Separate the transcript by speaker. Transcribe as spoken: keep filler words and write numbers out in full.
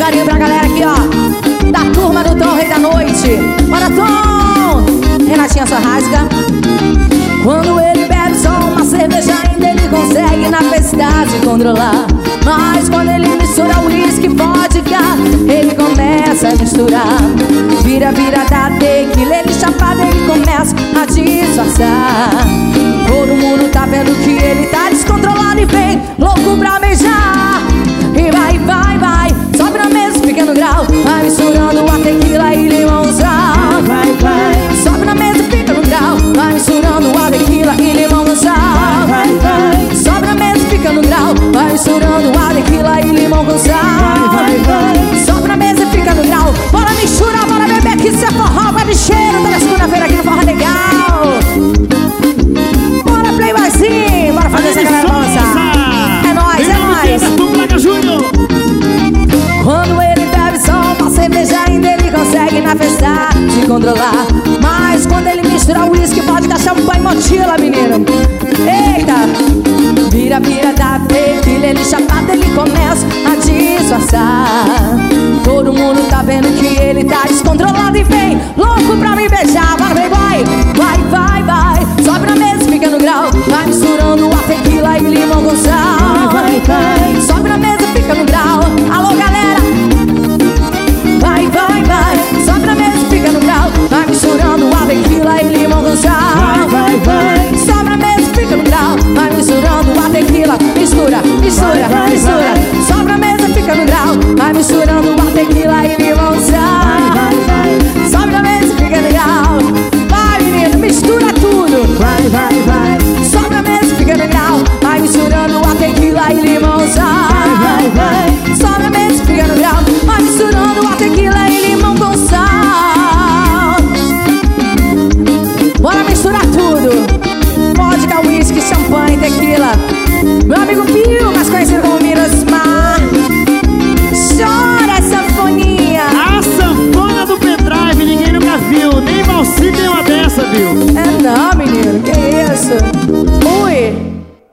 Speaker 1: carinho pra galera aqui, ó, da turma do Tom Rei da Noite. Bora, Tom! Renatinha só rasga. Quando ele bebe só uma cerveja, ainda ele consegue na festa se controlar. Mas quando ele mistura uísque e vodka, ele começa a misturar. Vira, vira da tequila, ele chapado, ele começa a disfarçar. Todo mundo tá vendo que ele tá descontrolado e vem louco pra beijar. E vai, vai, vai, sobe na mesa, fica no grau, vai misturando a tequila e limãozão. Vai, vai, sobe na mesa, fica no grau, vai misturando a tequila e limãozão. Vai, vai, sobe na mesa, fica no grau, vai misturando a tequila e limão com sal. Vai, vai, sobe na mesa, fica no grau, bora misturar, bora beber que isso é forró, vai de cheiro, toda segunda-feira aqui no Forró Legal. Bora playboyzinho, bora fazer essa galera balançar. É nóis, é nóis. Quando ele bebe só uma cerveja, ainda ele consegue na festa se controlar. Mas quando ele mistura uísque, vodka, champanhe, mochila, menino, eita! Vira, vira da tequila, ele chapado, ele começa a disfarçar. Todo mundo tá vendo que ele tá descontrolado e vem louco pra me beijar. Bora, vem, vai, vai, vai, vai, sobe na mesa, fica no grau, vai misturando a tequila e limão com sal. Vai, vai, sobe na mesa, fica no grau. Alô, galera! Vai, vai, vai, sobe na mesa, fica no grau, vai misturando a tequila e limão com sal. Vai, vai, sobe na mesa, fica no grau, vai misturando a tequila. Mistura, mistura, vai, mistura. Sobe na mesa, fica no grau, vai misturando a tequila e limão com sal. Vai, vai, sobe na mesa, fica no grau. Vai, menino, mistura tudo. Vai, vai, vai, sobe na mesa, fica no grau, vai misturando a tequila e limão com sal. Vai, vai, sobe na mesa, fica no grau, vai misturando a tequila e limão com sal. Bora misturar tudo. Vodka, whisky, champanhe, tequila. Meu amigo Pio.